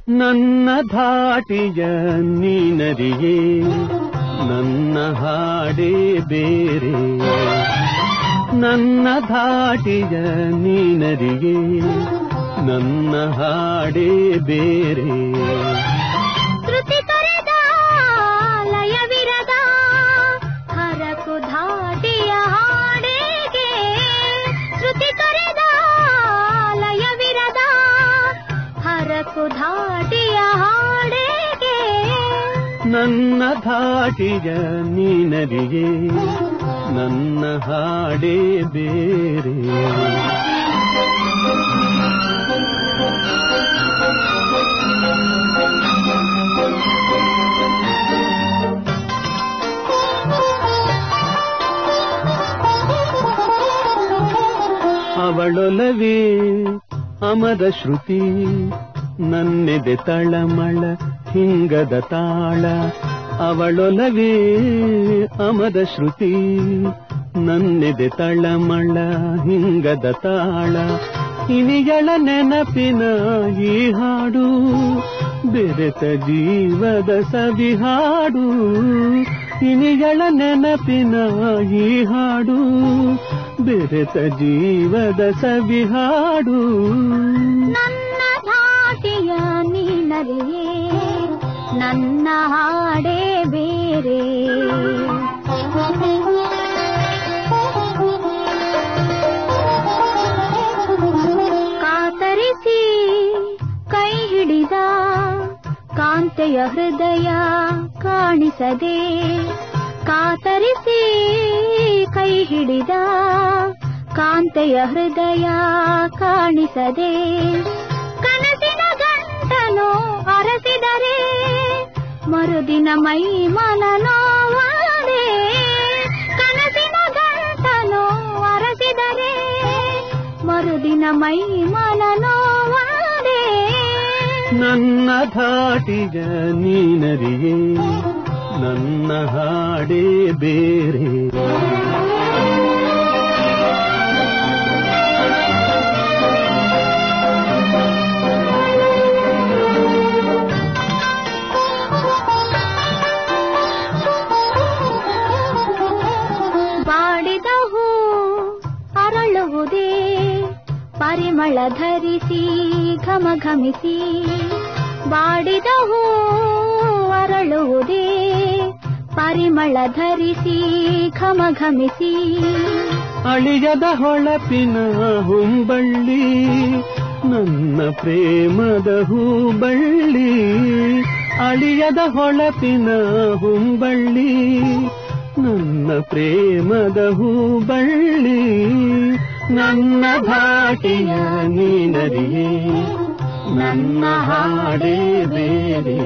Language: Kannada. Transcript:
ನನ್ನ ಧಾಟಿಯ ನೀನರಿಯೇ, ನನ್ನ ಹಾಡೇ ಬೇರೆ. ನನ್ನ ಧಾಟಿಯ ನೀನರಿಯೇ, ನನ್ನ ಹಾಡೇ ಬೇರೆ. ಶ್ರುತಿ ತೊರೆದ ಲಯವಿರದ ಹರಕು ಧಾಟಿಯ ಹಾಡಿಗೆ, ಶ್ರುತಿ ತೊರೆದ ಲಯವಿರದ ಹರಕು ಧಾಟಿಯ ಹಾಡಿಗೆ. ನನ್ನ ಧಾಟಿಯ ನೀನರಿಯೇ, ನನ್ನ ಹಾಡೇ ಬೇರೆ. ಅವಳೊಲವೇ ಅಮದ ಶ್ರುತಿ, ನನ್ನೆದೆ ತಳಮಳ ಹಿಂಗದ ತಾಳ. ಅವಳೊಲವೇ ಅಮದ ಶ್ರುತಿ, ನನ್ನೆದೆ ತಳಮಳ ಹಿಂಗದ ತಾಳ. ಇನಿಗಳ ನೆನಪಿನ ಈ ಹಾಡು, ಬೆರೆತ ಜೀವದ ಸವಿಹಾಡು. ಇನಿಗಳ ನೆನಪಿನ ಈ ಹಾಡು, ಬೆರೆತ ಜೀವದ ಸವಿಹಾಡು. ನನ್ನ ಧಾಟಿಯ ನೀನರಿಯೇ, ನನ್ನ ಹಾಡೇ ಬೇರೆ. ಕಾತರಿಸಿ ಕೈ ಹಿಡಿದ ಕಾಂತೆಯ ಹೃದಯ ಕಾಣಿಸದೆ, ಕಾತರಿಸಿ ಕೈ ಹಿಡಿದ ಕಾಂತೆಯ ಹೃದಯ ಕಾಣಿಸದೆ. ಕನಸಿನ ಗಂಟನು ಅರಸಿದರೆ ಮರುದಿನ ಮೈ ಮನನೋವಾದೆ. ಕನಸಿನ ಗಂಟನು ಅರಸಿದರೆ ಮರುದಿನ ಮೈ ಮನನೋವಾದೆ. ನನ್ನ ಧಾಟಿಯ ನೀನರಿಯೇ, ನನ್ನ ಹಾಡೇ ಬೇರೆ. ಬಾಡಿದ ಹೂ ಅರಳುವುದೇ ಪರಿಮಳ ಧರಿಸಿ ಘಮ ಘಮಿಸಿ. ಬಾಡಿದ ಹೂ ಅರಳುವುದೇ ಪರಿಮಳ ಧರಿಸಿ ಘಮ ಘಮಿಸಿ. ಅಳಿಯದ ಹೊಳಪಿನ ಹುಂಬಳ್ಳಿ, ನನ್ನ ಪ್ರೇಮದ ಹೂಬಳ್ಳಿ. ಅಳಿಯದ ಹೊಳಪಿನ ಹುಂಬಳ್ಳಿ, ನನ್ನ ಪ್ರೇಮದ ಹೂಬಳ್ಳಿ. ನನ್ನ ಧಾಟಿಯ ನೀನರಿಯೇ, ನನ್ನ ಹಾಡೇ ಬೇರೆ.